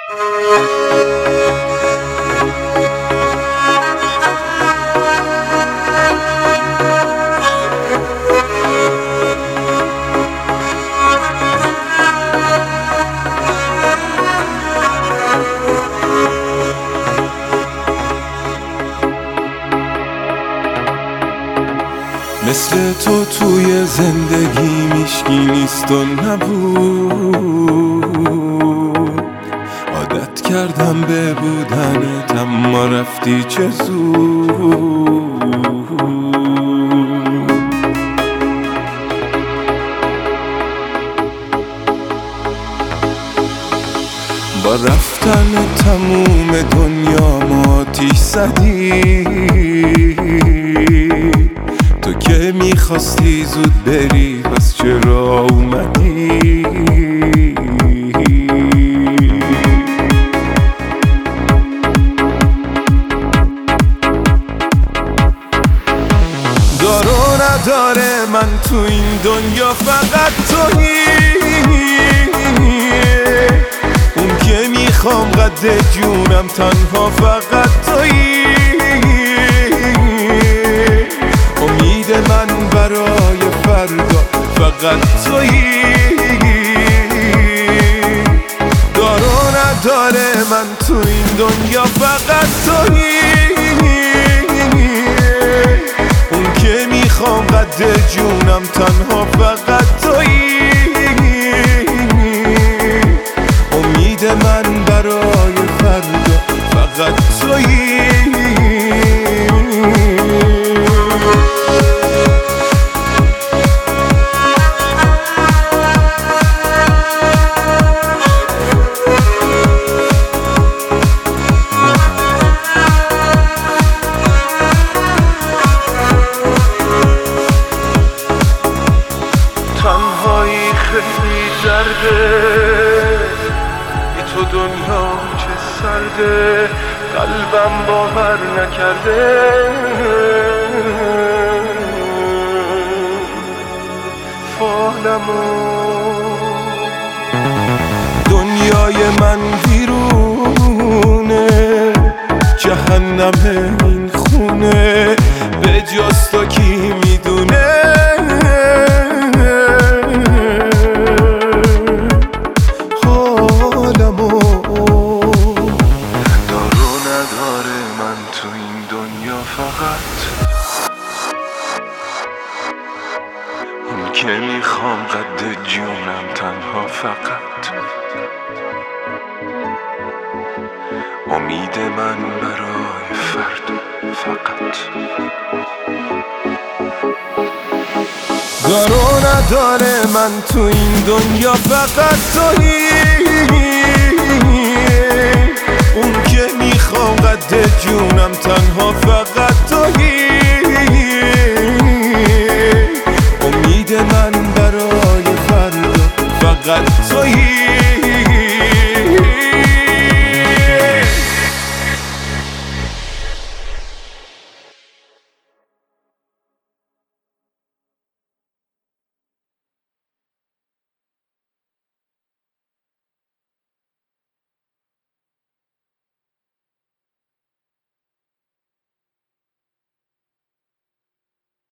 مثل تو توی زندگی میشکی نیست و نبود، عادت کردم به بودنت اما رفتی چه زود. با رفتن تموم دنیا ما آتیش زدی، تو که میخواستی زود بری پس چرا اومدی؟ دار و نداره من تو این دنیا فقط تویی، اون که میخوام قد جونم تنها فقط تویی. امید من برای فردا فقط تویی، دار و نداره من تو این دنیا فقط تویی، اون که میخوام قد جونم تنها فقط تویی. امید من برای فردا فقط تویی. تنهایی خیلی درده، بی تو دنیا چه سرده، قلبم باور نکرده فالمو. دنیای من ویرونه، جهنم این خونه، به جز تو کی میدونه؟ اون که میخوام قد جونم تنها فقط. امید من برای فردا فقط. دار و نداره من تو این دنیا فقط تویی، اون که میخوام قد جونم تنها فقط